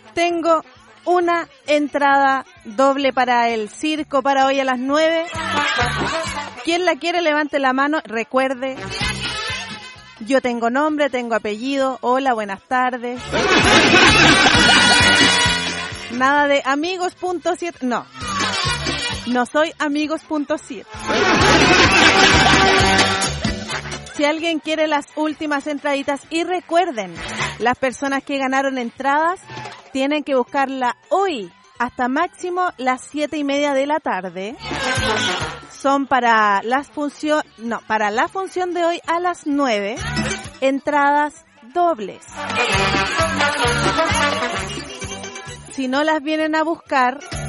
Tengo una entrada doble para el circo para hoy a las 9. ¿Quién la quiere? Levante la mano. Recuerde, yo tengo nombre, tengo apellido. Hola, buenas tardes. Nada de amigos.7. No soy amigos.7. Si alguien quiere las últimas entraditas, y recuerden, las personas que ganaron entradas tienen que buscarla hoy hasta máximo las 7:30 de la tarde. Son para la función de hoy a las 9. Entradas dobles. Si no las vienen a buscar,